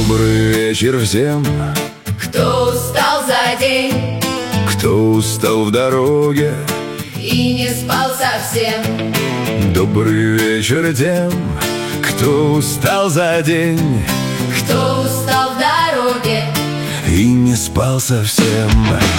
Добрый вечер всем, кто устал за день, кто устал в дороге, и не спал совсем. добрый вечер тем, кто устал за день, Кто устал в дороге, и не спал совсем.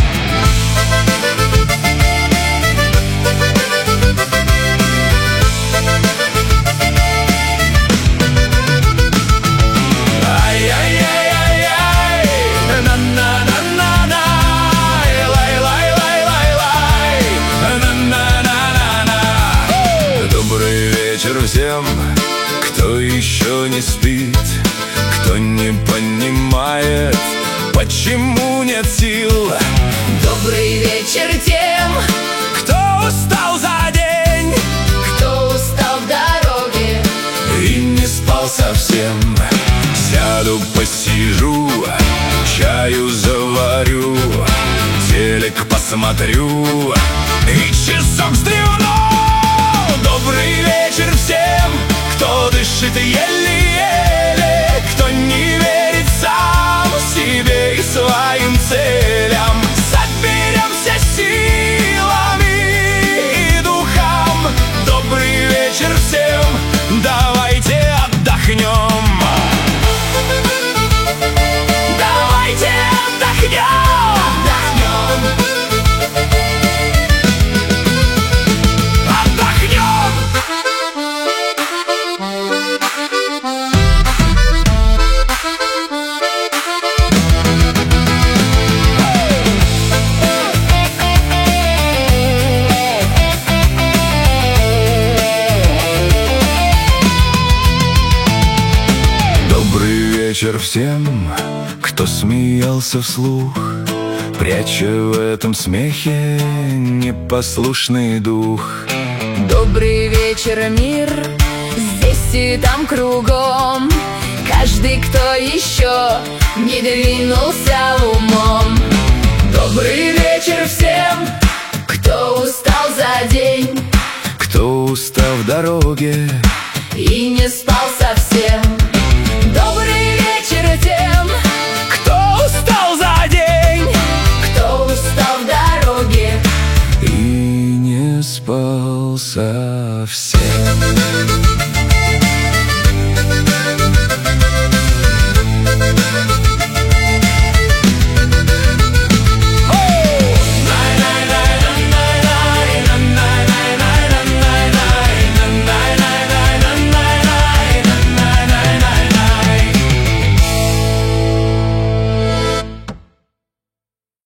Добрый вечер всем, кто еще не спит, кто не понимает, почему нет сил. добрый вечер тем, Кто устал за день кто устал в дороге, и не спал совсем. Сяду, посижу, чаю заварю, телек посмотрю и часок стрельну. Добрый вечер всем, кто дышит еле-еле, кто не верит сам себе и своим целям. Соберемся силами и духом. Добрый вечер всем, давайте отдохнем. Давайте отдохнем. Отдохнем. Добрый вечер всем, кто смеялся вслух, пряча в этом смехе непослушный дух. добрый вечер, мир, здесь и там кругом. Каждый, кто еще не двинулся умом. Добрый вечер всем, кто устал за день, Кто устал в дороге, и не спал совсем.